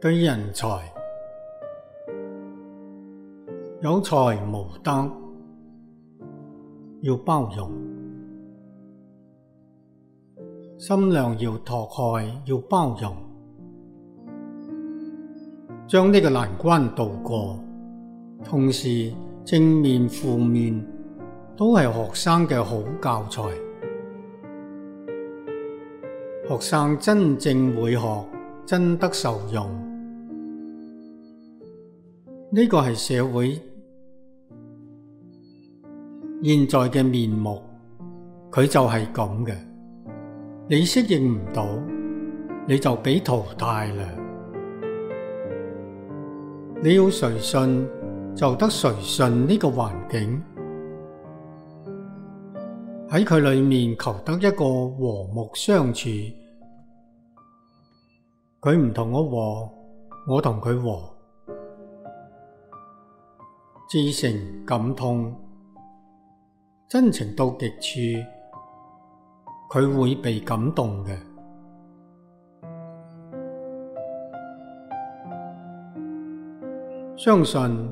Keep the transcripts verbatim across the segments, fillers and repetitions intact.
對人才，有才無德，要包容；心量要拓開，要包容。將呢個難關渡過，同時正面負面都係學生嘅好教材。學生真正會學，真得受用。呢個係社會現在嘅面目，佢就係咁嘅。你適應唔到，你就被淘汰啦。你要隨順，就得隨順呢個環境，喺佢裏面求得一個和睦相處。佢唔同我和，我同佢和，至誠感通，真情到極處，佢會被感動嘅。相信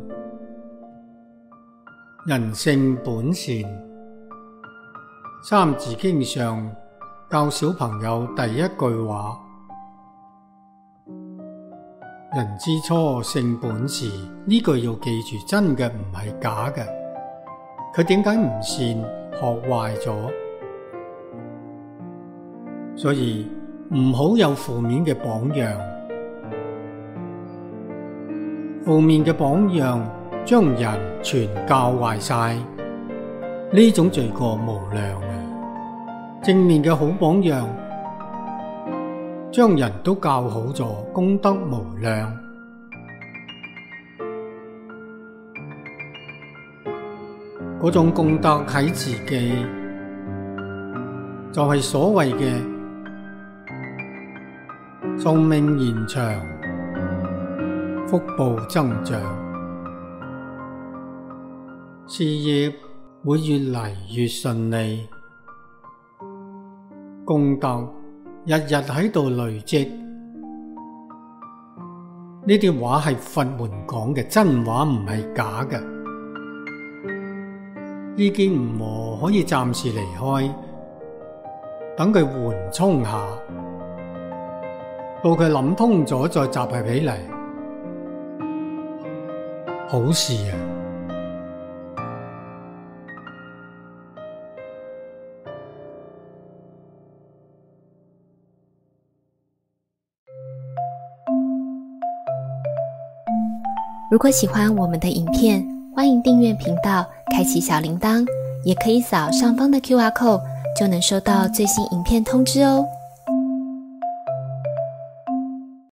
人性本善，三字經上教小朋友第一句話，人之初性本善，呢句要記住，真嘅唔係假嘅。佢點解唔善？學壞咗。所以唔好有負面嘅榜樣，負面嘅榜樣將人全教壞晒，呢種罪過無量啊！正面嘅好榜樣將人都教好咗，功德無量。嗰種功德喺自己，就係所謂嘅壽命延長，福報增長，事業會越嚟越順利，功德日日喺度累積。呢啲話係佛門講嘅真話，唔係假嘅。意見唔和可以暫時離開，等佢緩衝下，到佢諗通咗再集合起嚟，好事啊！ 如果喜歡我們的影片，歡迎訂閱頻道，開啟小鈴鐺，也可以掃上方的 Q R code，就能收到最新影片通知哦。